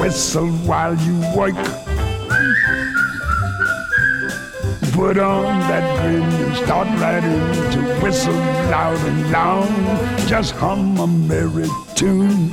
whistle while you work. Put on that grin and start right in to whistle loud and long. Just hum a merry tune.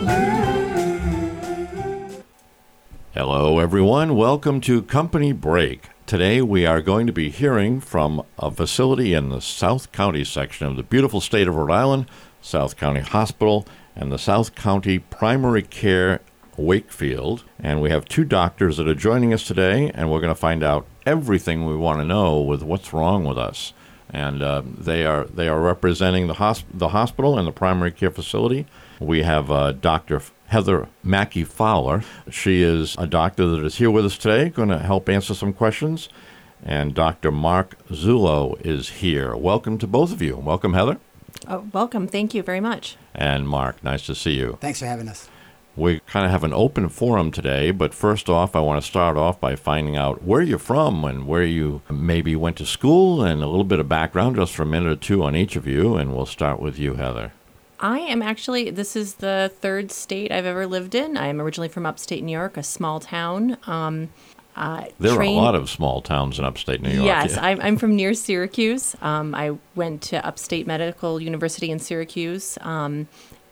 Hello, everyone. Welcome to Company Break. Today we are going to be hearing from a facility in the South County section of the beautiful state of Rhode Island, South County Hospital, and the South County Primary Care Wakefield. And we have two doctors that are joining us today, and we're going to find out everything we want to know with what's wrong with us. And they are representing the hospital and the primary care facility. We have Dr. Heather Mackey Fowler. She is a doctor that is here with us today, going to help answer some questions. And Dr. Mark Zullo is here. Welcome to both of you. Welcome, Heather. Oh, welcome. Thank you very much. And Mark, nice to see you. Thanks for having us. We kind of have an open forum today, but first off, I want to start off by finding out where you're from and where you maybe went to school and a little bit of background, just for a minute or two on each of you, and we'll start with you, Heather. I am actually, this is the third state I've ever lived in. I am originally from upstate New York, a small town. There are a lot of small towns in upstate New York. Yes, yeah. I'm from near Syracuse. I went to Upstate Medical University in Syracuse. And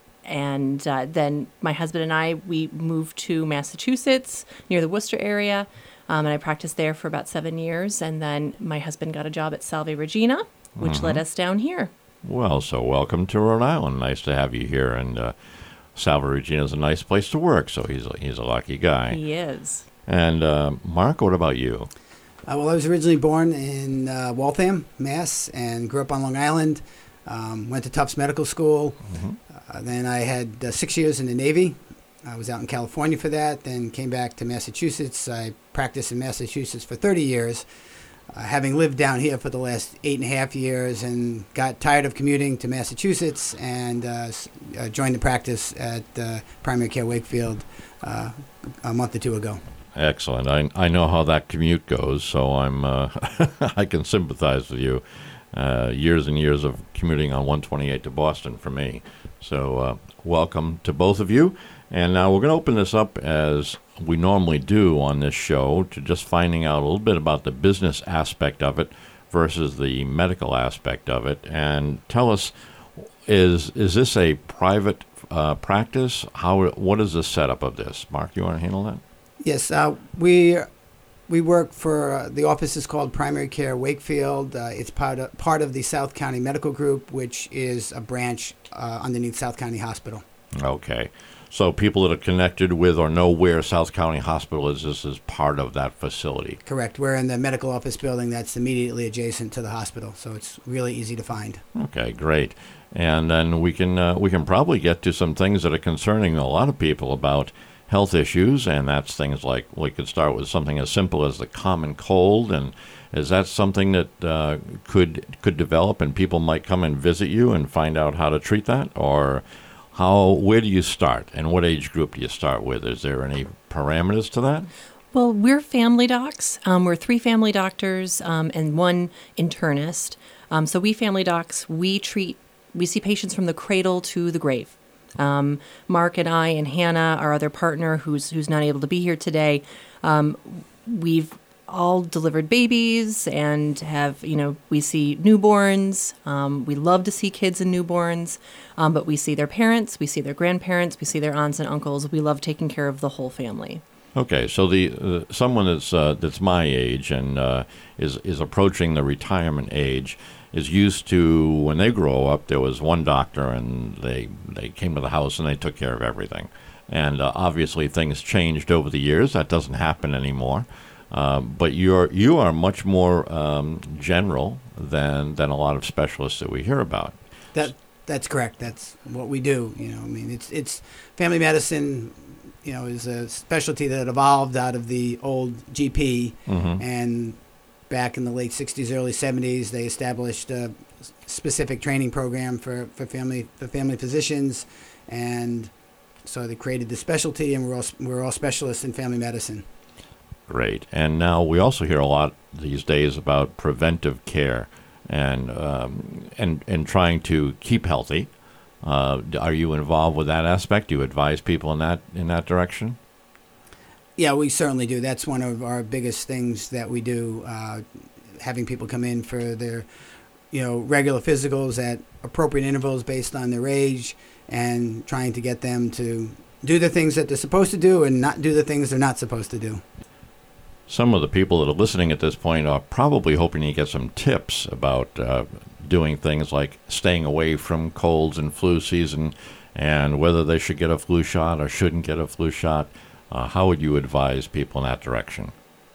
then my husband and I, we moved to Massachusetts near the Worcester area. And I practiced there for about 7 years. And then my husband got a job at Salve Regina, which led us down here. Well, so welcome to Rhode Island. Nice to have you here. And Salve Regina is a nice place to work, so he's a lucky guy. He is. And Mark, what about you? Well, I was originally born in Waltham, Mass, and grew up on Long Island. Went to Tufts Medical School. Then I had 6 years in the Navy. I was out in California for that, then came back to Massachusetts. I practiced in Massachusetts for 30 years. Having lived down here for the last 8.5 years and got tired of commuting to Massachusetts and joined the practice at Primary Care Wakefield a month or two ago. Excellent. I know how that commute goes, so I'm I can sympathize with you. Years and years of commuting on 128 to Boston for me. So welcome to both of you. And now we're going to open this up as we normally do on this show to just finding out a little bit about the business aspect of it versus the medical aspect of it. And tell us, is this a private practice? What is the setup of this? Mark, you want to handle that? Yes, we work for, the office is called Primary Care Wakefield. It's part of the South County Medical Group, which is a branch underneath South County Hospital. Okay. So people that are connected with or know where South County Hospital is, this is part of that facility. Correct. We're in the medical office building that's immediately adjacent to the hospital, so it's really easy to find. Okay, great. And then we can probably get to some things that are concerning a lot of people about health issues, and that's things like, we could start with something as simple as the common cold. And is that something that could develop and people might come and visit you and find out how to treat that? Or where do you start, and what age group do you start with? Is there any parameters to that? Well, we're family docs. We're 3 family doctors and 1 internist. So we family docs, we see patients from the cradle to the grave. Mark and I and Hannah, our other partner, who's not able to be here today, we've all delivered babies and have, we see newborns. We love to see kids and newborns, but we see their parents, we see their grandparents, we see their aunts and uncles. We love taking care of the whole family. Okay, so the someone that's my age and is approaching the retirement age is used to, when they grow up, there was one doctor and they came to the house and they took care of everything. And obviously things changed over the years. That doesn't happen anymore. But you are much more general than a lot of specialists that we hear about. That's correct. That's what we do. It's family medicine. Is a specialty that evolved out of the old GP, and back in the late 60s, early 70s, they established a specific training program for family physicians, and so they created the specialty, and we're all specialists in family medicine. Great. And now we also hear a lot these days about preventive care and trying to keep healthy. Are you involved with that aspect? Do you advise people in that direction? Yeah, we certainly do. That's one of our biggest things that we do, having people come in for their, regular physicals at appropriate intervals based on their age, and trying to get them to do the things that they're supposed to do and not do the things they're not supposed to do. Some of the people that are listening at this point are probably hoping to get some tips about doing things like staying away from colds and flu season, and whether they should get a flu shot or shouldn't get a flu shot. How would you advise people in that direction?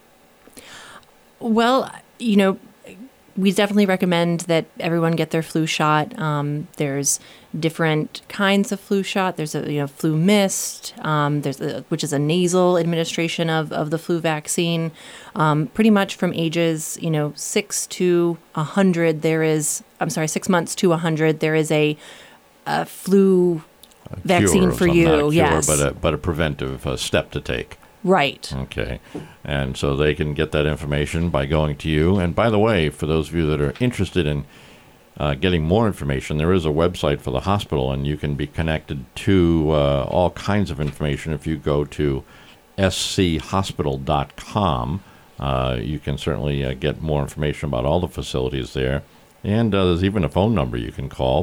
Well, we definitely recommend that everyone get their flu shot. There's different kinds of flu shot. There's a flu mist. Which is a nasal administration of the flu vaccine. Pretty much from ages 6 to 100. 6 months to 100. There is a flu vaccine for you. Not a cure, yes, but a preventive step to take. Right. Okay. And so they can get that information by going to you. And by the way, for those of you that are interested in getting more information, there is a website for the hospital, and you can be connected to all kinds of information. If you go to schospital.com, you can certainly get more information about all the facilities there. And there's even a phone number you can call,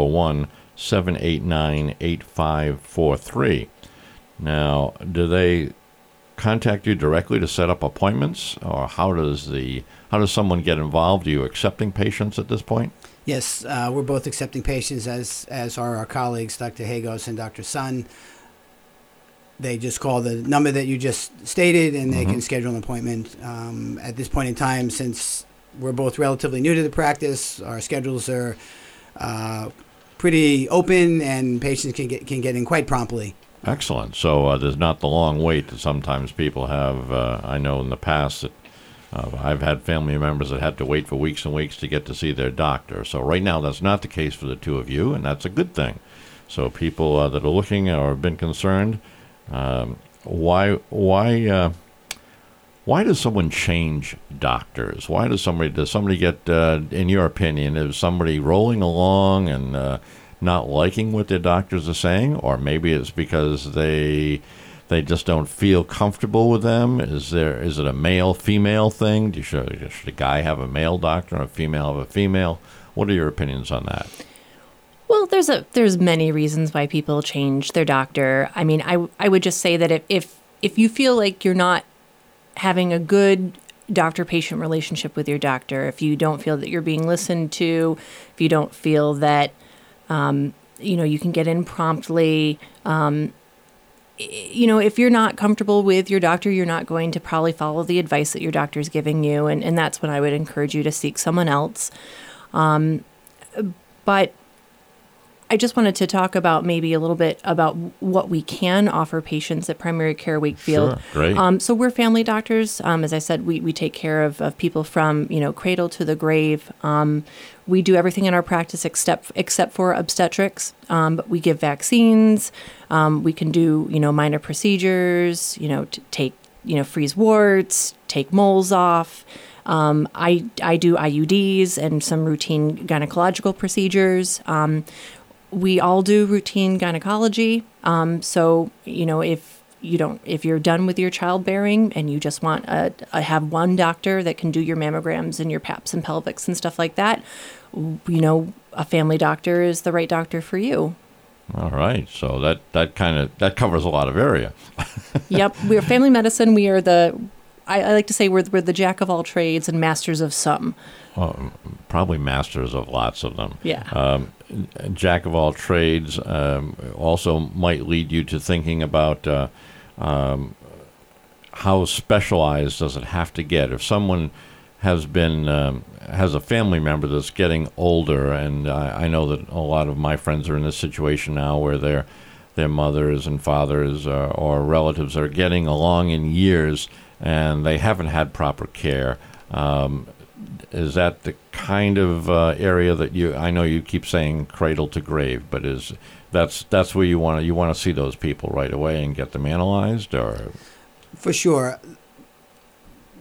401-789-8543. Now, do they contact you directly to set up appointments, or how does someone get involved? Are you accepting patients at this point? Yes, we're both accepting patients, as are our colleagues, Dr. Hagos and Dr. Sun. They just call the number that you just stated, and they can schedule an appointment. At this point in time, since we're both relatively new to the practice, our schedules are pretty open, and patients can get in quite promptly. Excellent. So there's not the long wait that sometimes people have. I know in the past that I've had family members that had to wait for weeks and weeks to get to see their doctor. So right now that's not the case for the two of you, and that's a good thing. So people that are looking or have been concerned, why does someone change doctors? Why does somebody get, in your opinion, is somebody rolling along and not liking what their doctors are saying, or maybe it's because they just don't feel comfortable with them? Is it a male-female thing? Should a guy have a male doctor and a female have a female? What are your opinions on that? Well, there's many reasons why people change their doctor. I mean, I would just say that if you feel like you're not having a good doctor-patient relationship with your doctor, if you don't feel that you're being listened to, if you don't feel that you can get in promptly. If you're not comfortable with your doctor, you're not going to probably follow the advice that your doctor is giving you. And that's when I would encourage you to seek someone else. But I just wanted to talk about maybe a little bit about what we can offer patients at Primary Care Wakefield. Sure, great. So we're family doctors. As I said, we take care of people from, cradle to the grave. We do everything in our practice except for obstetrics. But we give vaccines. We can do, minor procedures, to take, freeze warts, take moles off. I do IUDs and some routine gynecological procedures. We all do routine gynecology. So, if you're done with your childbearing and you just want have one doctor that can do your mammograms and your paps and pelvics and stuff like that, a family doctor is the right doctor for you. All right. So that covers a lot of area. Yep. We're family medicine. We are I like to say we're the jack of all trades and masters of some. Well, probably masters of lots of them. Yeah. Jack of all trades also might lead you to thinking about how specialized does it have to get? If someone has a family member that's getting older, and I know that a lot of my friends are in this situation now where their mothers and fathers or relatives are getting along in years and they haven't had proper care. Is that the kind of area that I know you keep saying cradle to grave, but that's where you want to see those people right away and get them analyzed? Or for sure.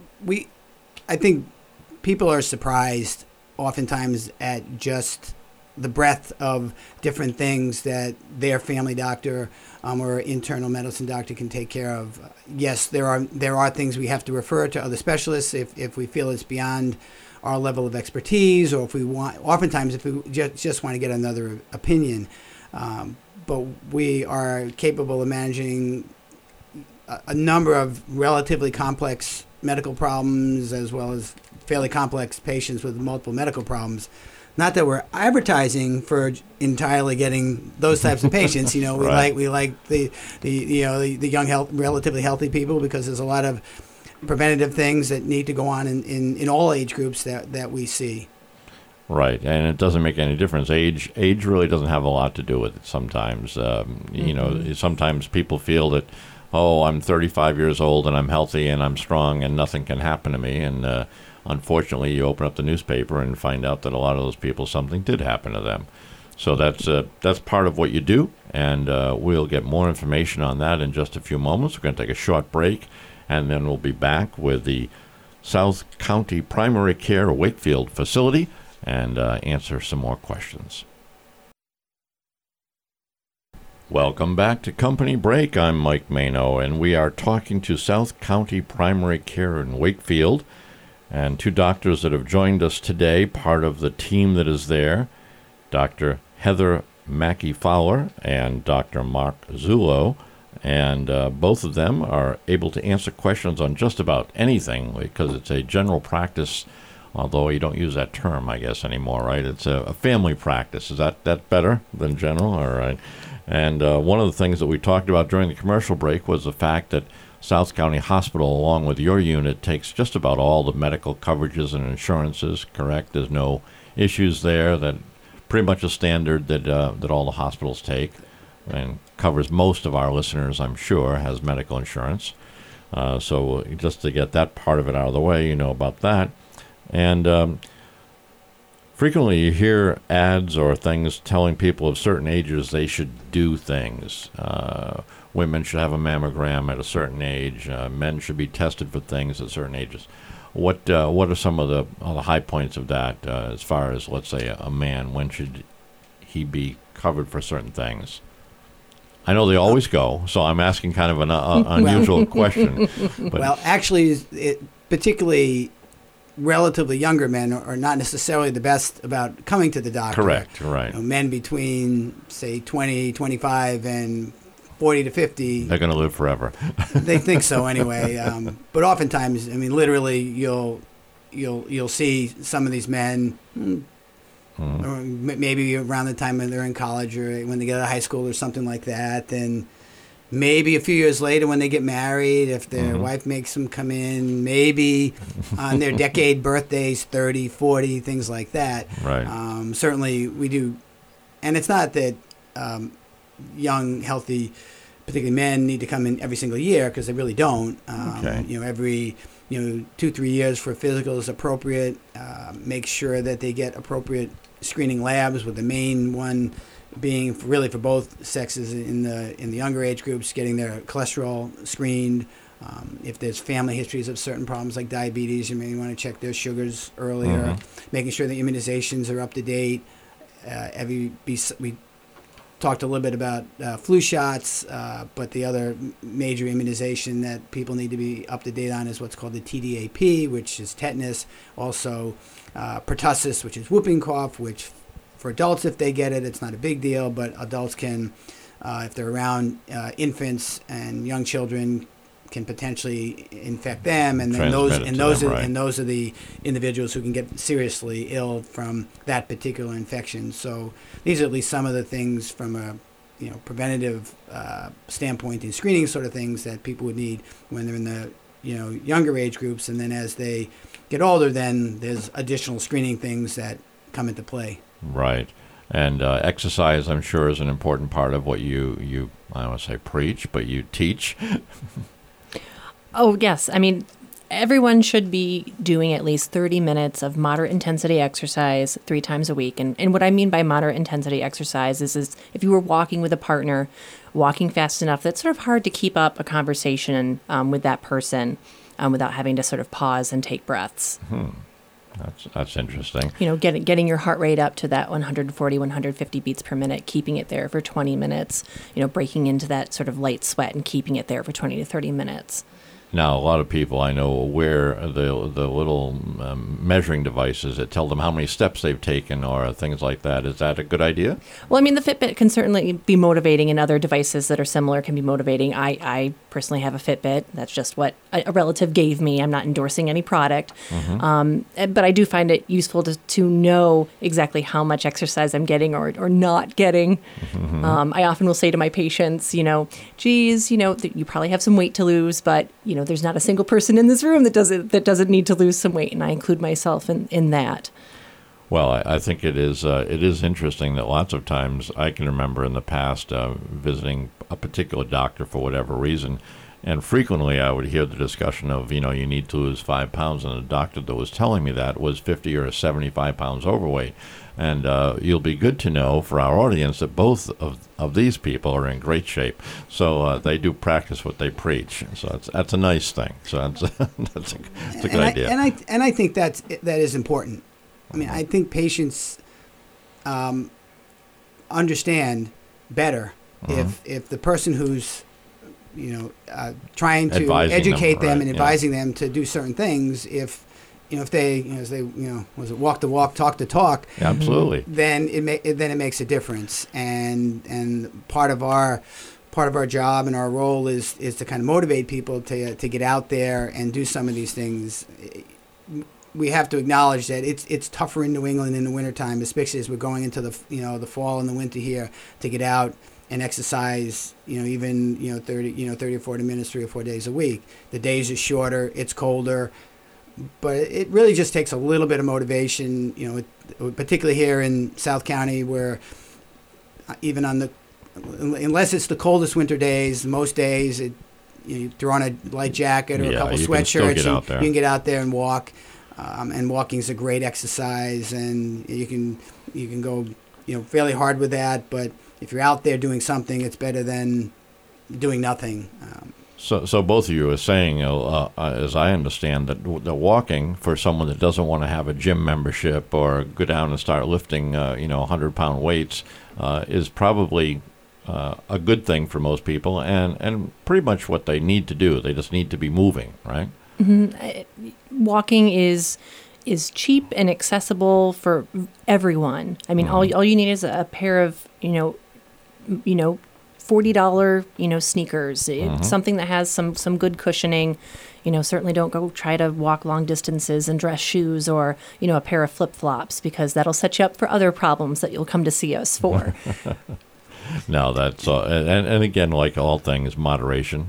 I think people are surprised oftentimes at just the breadth of different things that their family doctor or internal medicine doctor can take care of. Yes, there are things we have to refer to other specialists if we feel it's beyond our level of expertise, or if we just want to get another opinion. But we are capable of managing a number of relatively complex medical problems, as well as fairly complex patients with multiple medical problems. Not that we're advertising for entirely getting those types of patients. We Right. like the young, relatively healthy people, because there's a lot of preventative things that need to go on in all age groups that we see. Right, and it doesn't make any difference. Age really doesn't have a lot to do with it sometimes. Sometimes people feel that, I'm 35 years old and I'm healthy and I'm strong and nothing can happen to me. And unfortunately, you open up the newspaper and find out that a lot of those people, something did happen to them. So that's part of what you do, and we'll get more information on that in just a few moments. We're going to take a short break, and then we'll be back with the South County Primary Care Wakefield facility and answer some more questions. Welcome back to Company Break. I'm Mike Mano, and we are talking to South County Primary Care in Wakefield, and two doctors that have joined us today, part of the team that is there, Dr. Heather Mackey-Fowler and Dr. Mark Zullo, and both of them are able to answer questions on just about anything, because it's a general practice, although you don't use that term, I guess, anymore, right? It's a family practice. Is that better than general? All right. And one of the things that we talked about during the commercial break was the fact that South County Hospital, along with your unit, takes just about all the medical coverages and insurances, correct? There's no issues there. That pretty much a standard that all the hospitals take, and covers most of our listeners, I'm sure, has medical insurance. So just to get that part of it out of the way, about that. And frequently you hear ads or things telling people of certain ages they should do things. Women should have a mammogram at a certain age. Men should be tested for things at certain ages. What are some of the high points of that as far as, let's say, a man? When should he be covered for certain things? I know they always go, so I'm asking kind of an unusual question. But Well, actually, particularly relatively younger men are not necessarily the best about coming to the doctor. correct, right. Men between, say, 20, 25, and 40 to 50. They're going to live forever. They think so anyway. But oftentimes, literally, you'll see some of these men, or maybe around the time when they're in college or when they get out of high school or something like that. And maybe a few years later when they get married, if their wife makes them come in, maybe on their decade birthdays, 30, 40, things like that. Right. Certainly we do. And it's not that young, healthy, particularly men, need to come in every single year, because they really don't. Okay. Every 2-3 years for physical is appropriate. Make sure that they get appropriate screening labs, with the main one being really for both sexes in the younger age groups, getting their cholesterol screened. If there's family histories of certain problems like diabetes, you may want to check their sugars earlier. Making sure the immunizations are up to date. We talked a little bit about flu shots, but the other major immunization that people need to be up to date on is what's called the TDAP, which is tetanus. Also, pertussis, which is whooping cough, which for adults, if they get it, it's not a big deal, but adults can, if they're around infants and young children, can potentially infect them, and then those are the individuals who can get seriously ill from that particular infection. So these are at least some of the things from a preventative standpoint and screening sort of things that people would need when they're in the younger age groups, and then as they get older, then there's additional screening things that come into play. Right. And exercise, I'm sure, is an important part of what you I don't want to say preach, but you teach. Oh, yes. Everyone should be doing at least 30 minutes of moderate intensity exercise 3 times a week. And what I mean by moderate intensity exercise is if you were walking with a partner, walking fast enough, that's sort of hard to keep up a conversation with that person without having to sort of pause and take breaths. That's interesting. You know, getting your heart rate up to that 140, 150 beats per minute, keeping it there for 20 minutes, you know, breaking into that sort of light sweat and keeping it there for 20 to 30 minutes. Now, a lot of people I know wear the little measuring devices that tell them how many steps they've taken or things like that. Is that a good idea? Well, I mean, the Fitbit can certainly be motivating, and other devices that are similar can be motivating. I personally have a Fitbit. That's just what a relative gave me. I'm not endorsing any product. But I do find it useful to know exactly how much exercise I'm getting or not getting. I often will say to my patients, you know, geez, you know, you probably have some weight to lose, but, you know, there's not a single person in this room that doesn't need to lose some weight, and I include myself in that. Well, I think it is interesting that lots of times I can remember in the past visiting a particular doctor for whatever reason, and frequently I would hear the discussion of, you know, you need to lose 5 pounds, and the doctor that was telling me that was 50 or 75 pounds overweight. And you'll be good to know for our audience that both of these people are in great shape. So they do practice what they preach. So that's a nice thing. So that's a good idea. And I think that is important. I mean, I think patients understand better if the person who's, you know, trying to educate them and advising them to do certain things, if they, you know, as they, you know, was it walk the walk, talk the talk? Absolutely. Then it makes a difference, and part of our job and our role is to kind of motivate people to get out there and do some of these things. We have to acknowledge that it's tougher in New England in the wintertime, especially as we're going into the fall and the winter here, to get out and exercise, you know, even, you know, 30 or 40 minutes 3 or 4 days a week. The days are shorter, it's colder. But it really just takes a little bit of motivation, you know, particularly here in South County, where even unless it's the coldest winter days, most days you throw on a light jacket or a couple sweatshirts, you can get out there and walk. And walking is a great exercise, and you can go, you know, fairly hard with that. But if you're out there doing something, it's better than doing nothing. So both of you are saying, as I understand, that the walking for someone that doesn't want to have a gym membership or go down and start lifting, 100-pound weights, is probably a good thing for most people, and pretty much what they need to do. They just need to be moving, right? Mm-hmm. Walking is cheap and accessible for everyone. I mean, all you need is a pair of $40 sneakers. It's something that has some good cushioning. You know, certainly don't go try to walk long distances in dress shoes or, you know, a pair of flip-flops, because that'll set you up for other problems that you'll come to see us for. No, that's and again, like all things, moderation.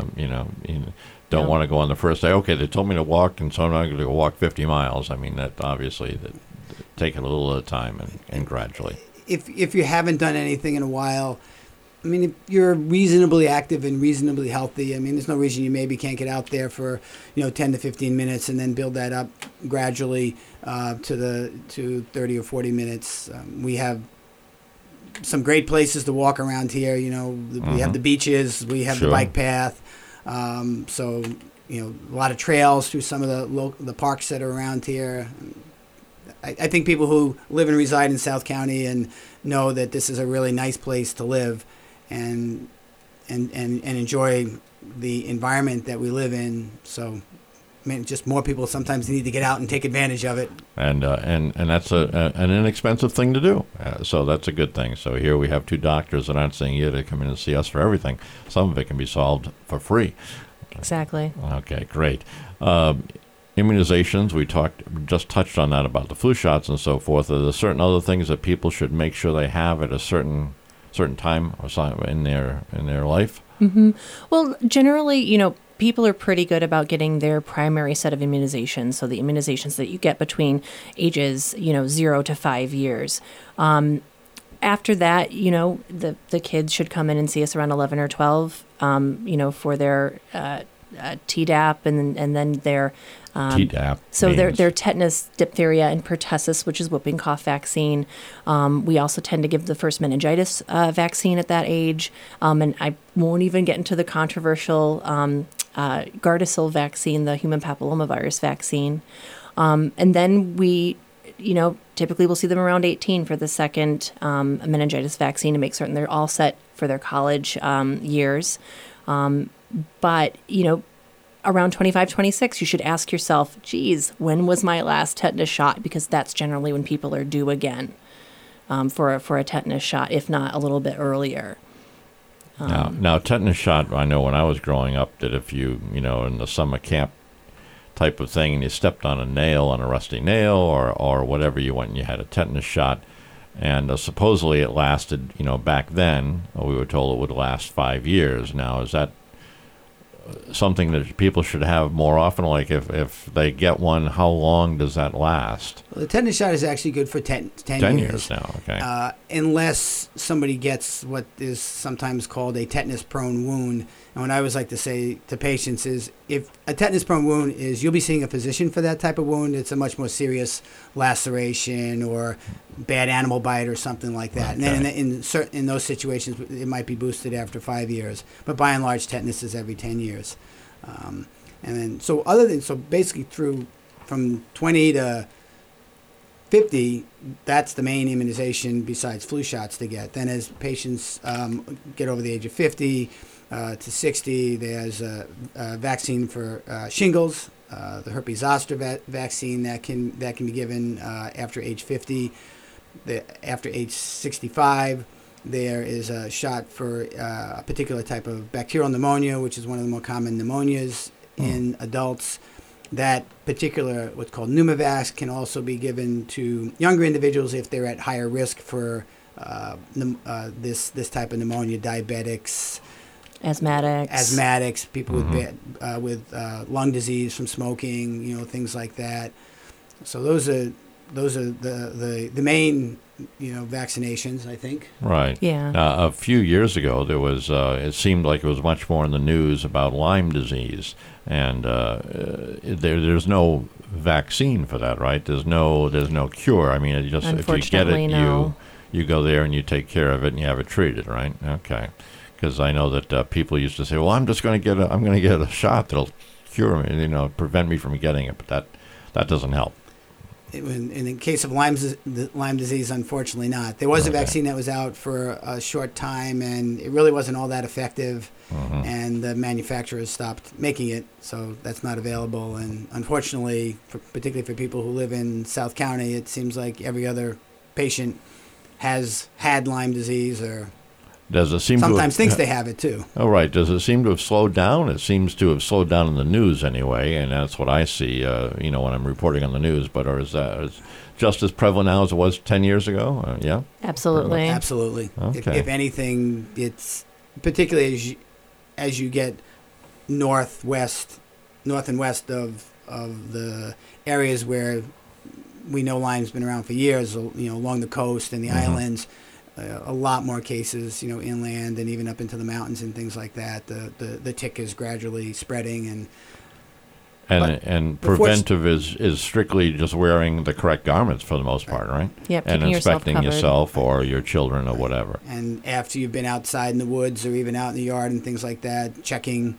Don't want to go on the first day. Okay, they told me to walk, and so I'm going to go walk 50 miles. I mean, that obviously take it a little at a time and gradually. If you haven't done anything in a while, I mean, if you're reasonably active and reasonably healthy, I mean, there's no reason you maybe can't get out there for, 10 to 15 minutes and then build that up gradually to 30 or 40 minutes. We have some great places to walk around here. You know, we have the beaches, we have the bike path. So, a lot of trails through some of the parks that are around here. I think people who live and reside in South County and know that this is a really nice place to live and enjoy the environment that we live in. So, I mean, just more people sometimes need to get out and take advantage of it. And that's an inexpensive thing to do. So that's a good thing. So here we have two doctors that aren't saying you to come in and see us for everything. Some of it can be solved for free. Exactly. Okay, great. Immunizations, we just touched on that about the flu shots and so forth. Are there certain other things that people should make sure they have at a certain time or in their life? Mm-hmm. Well, generally, people are pretty good about getting their primary set of immunizations, so the immunizations that you get between ages, 0 to 5 years. After that, the kids should come in and see us around 11 or 12, for their Tdap and then their Tdap. So their tetanus, diphtheria, and pertussis, which is whooping cough vaccine. We also tend to give the first meningitis vaccine at that age, and I won't even get into the controversial Gardasil vaccine, the human papillomavirus vaccine. And then we, typically we'll see them around 18 for the second meningitis vaccine to make certain they're all set for their college years. But, around 25, 26, you should ask yourself, geez, when was my last tetanus shot? Because that's generally when people are due again for a tetanus shot, if not a little bit earlier. Now, tetanus shot, I know when I was growing up that if you, in the summer camp type of thing, and you stepped on a rusty nail or whatever, you went and you had a tetanus shot. And supposedly it lasted, back then, we were told it would last 5 years. Now, is that something that people should have more often? Like if they get one, how long does that last? Well, the tetanus shot is actually good for 10 years now, okay. Unless somebody gets what is sometimes called a tetanus-prone wound. And what I always like to say to patients is, if a tetanus-prone wound is, you'll be seeing a physician for that type of wound. It's a much more serious laceration or bad animal bite or something like that. Okay. And then in those situations, it might be boosted after 5 years. But by and large, tetanus is every 10 years. And then, so basically from 20 to 50, that's the main immunization besides flu shots to get. Then as patients get over the age of 50 to 60, there's a vaccine for shingles, the herpes zoster vaccine that can be given after age 50. After age 65, there is a shot for a particular type of bacterial pneumonia, which is one of the more common pneumonias in adults. That particular, what's called Pneumovax, can also be given to younger individuals if they're at higher risk for this type of pneumonia, diabetics, asthmatics, people with lung disease from smoking, things like that. So those are the main vaccinations, I think. Right. Yeah. A few years ago, there was it seemed like it was much more in the news about Lyme disease, and there's no vaccine for that, right? There's no cure. I mean, if you get it, no. you go there and you take care of it and you have it treated, right? Okay. Because I know that people used to say, "Well, I'm just going to get a shot that'll cure me, prevent me from getting it," but that doesn't help. In the case of Lyme disease, unfortunately not. There was a vaccine that was out for a short time, and it really wasn't all that effective, and the manufacturers stopped making it, so that's not available. And unfortunately, particularly for people who live in South County, it seems like every other patient has had Lyme disease or Does it seem sometimes thinks they have it too. Oh, right. Does it seem to have slowed down? It seems to have slowed down in the news anyway, and that's what I see, when I'm reporting on the news. But is just as prevalent now as it was 10 years ago? Yeah? Absolutely. Absolutely. Okay. If anything, it's particularly as you get north and west of the areas where we know Lyme's been around for years, along the coast and the islands. A lot more cases, inland and even up into the mountains and things like that. The tick is gradually spreading, and preventive is strictly just wearing the correct garments for the most part, right? Yep, and keeping inspecting yourself or your children or whatever. And after you've been outside in the woods or even out in the yard and things like that, checking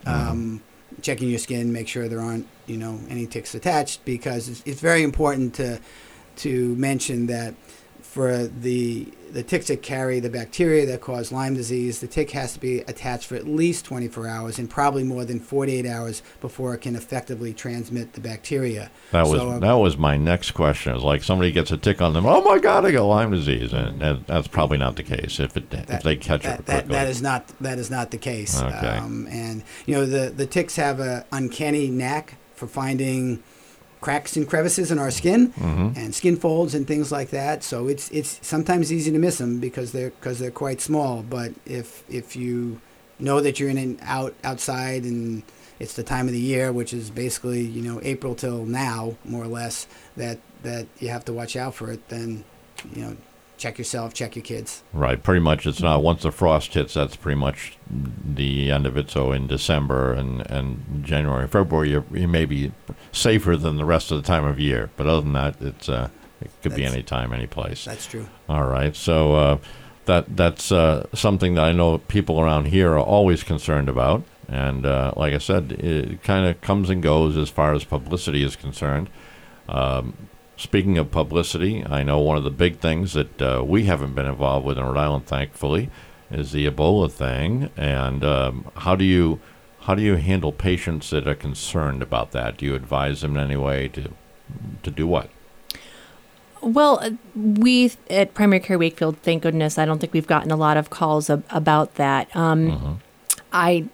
your skin, make sure there aren't any ticks attached, because it's very important to mention that for the ticks that carry the bacteria that cause Lyme disease, the tick has to be attached for at least 24 hours and probably more than 48 hours before it can effectively transmit the bacteria. That was my next question. It's like somebody gets a tick on them, oh my God, I got Lyme disease, and that's probably not the case if they catch it quickly. That is not the case. Okay. And the ticks have an uncanny knack for finding cracks and crevices in our skin and skin folds and things like that. So it's sometimes easy to miss them because they're quite small. But if you know that you're outside and it's the time of the year, which is basically April till now, more or less, that you have to watch out for it, then check yourself, check your kids. Right. Pretty much it's not, once the frost hits, that's pretty much the end of it. So in December and January, February, you may be safer than the rest of the time of year. But other than that, it could be any time, any place. That's true. All right. So that's something that I know people around here are always concerned about. And like I said, it kind of comes and goes as far as publicity is concerned. Speaking of publicity, I know one of the big things that we haven't been involved with in Rhode Island, thankfully, is the Ebola thing. And how do you handle patients that are concerned about that? Do you advise them in any way to do what? Well, we at Primary Care Wakefield, thank goodness, I don't think we've gotten a lot of calls about that. I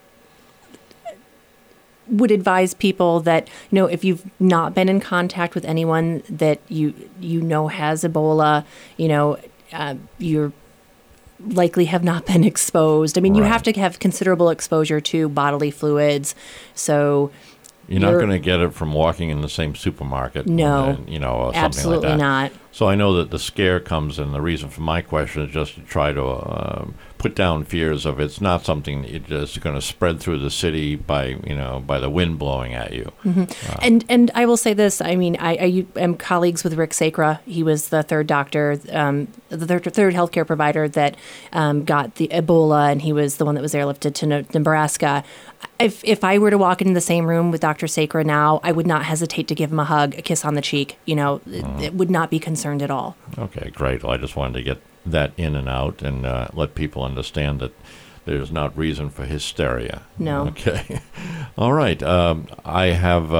would advise people that, if you've not been in contact with anyone that you has Ebola, you're likely have not been exposed. I mean, you have to have considerable exposure to bodily fluids. So you're not going to get it from walking in the same supermarket. No, or something absolutely like that. not. So I know that the scare comes, and the reason for my question is just to try to put down fears of it's not something that you're just going to spread through the city by the wind blowing at you. And I will say this. I mean, I am colleagues with Rick Sacra. He was the third doctor, the third healthcare provider that got the Ebola, and he was the one that was airlifted to Nebraska. If I were to walk into the same room with Dr. Sacra now, I would not hesitate to give him a hug, a kiss on the cheek. It would not be concerned at all. Okay, great. Well, I just wanted to get that in and out and let people understand that there's not reason for hysteria. No. Okay. All right. I have,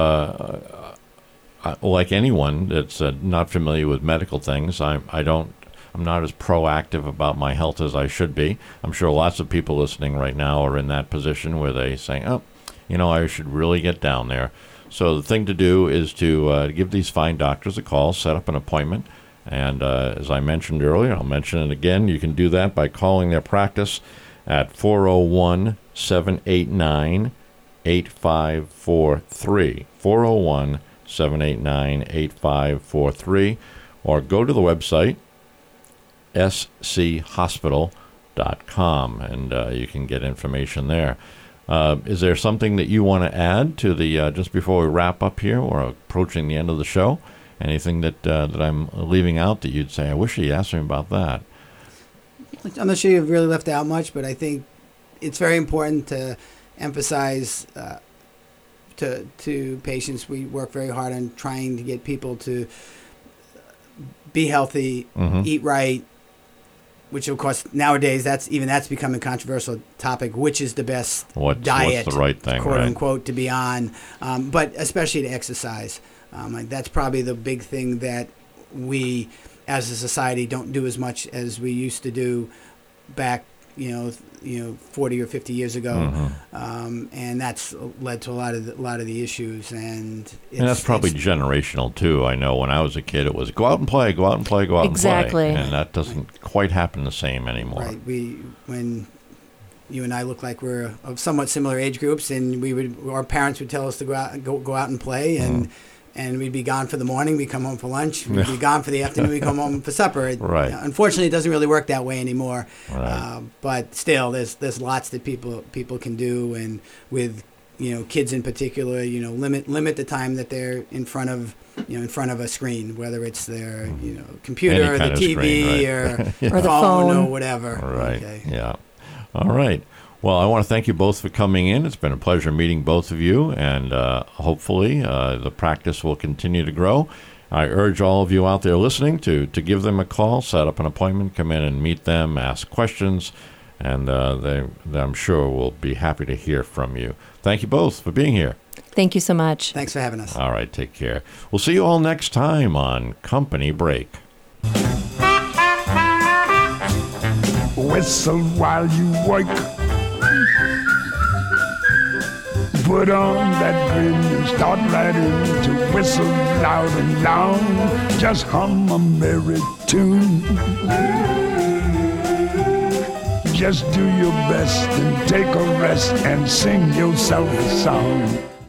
like anyone that's not familiar with medical things, I'm not as proactive about my health as I should be. I'm sure lots of people listening right now are in that position where they say, I should really get down there. So the thing to do is to give these fine doctors a call, set up an appointment. And as I mentioned earlier, I'll mention it again, you can do that by calling their practice at 401-789-8543. 401-789-8543. Or go to the website, schospital.com, and you can get information there. Is there something that you want to add to the just before we wrap up here? We're approaching the end of the show. Anything that I'm leaving out that you'd say, I wish he asked me about that? I'm not sure you've really left out much, but I think it's very important to emphasize to patients. We work very hard on trying to get people to be healthy, eat right, which of course nowadays that's becoming a controversial topic. Which is the best diet, what's the right thing, quote unquote, to be on, but especially to exercise. That's probably the big thing that we, as a society, don't do as much as we used to do back, 40 or 50 years ago, and that's led to a lot of the issues. And that's probably generational too. I know when I was a kid, it was go out and play, go out and play, go out exactly. and play, and that doesn't quite happen the same anymore. Right. When you and I look like we're of somewhat similar age groups, and our parents would tell us to go out and play, and we'd be gone for the morning, we'd come home for lunch, we'd be gone for the afternoon, we'd come home for supper. Right. Unfortunately, it doesn't really work that way anymore. Right. But still, there's lots that people can do, and with kids in particular, limit the time that they're in front of a screen, whether it's their computer or the TV screen, or or the phone or whatever. Right. Okay. Yeah. All right. Well, I want to thank you both for coming in. It's been a pleasure meeting both of you, and hopefully the practice will continue to grow. I urge all of you out there listening to give them a call, set up an appointment, come in and meet them, ask questions, and I'm sure will be happy to hear from you. Thank you both for being here. Thank you so much. Thanks for having us. All right, take care. We'll see you all next time on Company Break. Whistle while you work. Put on that grin and start right in to whistle loud and long. Just hum a merry tune. Just do your best and take a rest and sing yourself a song.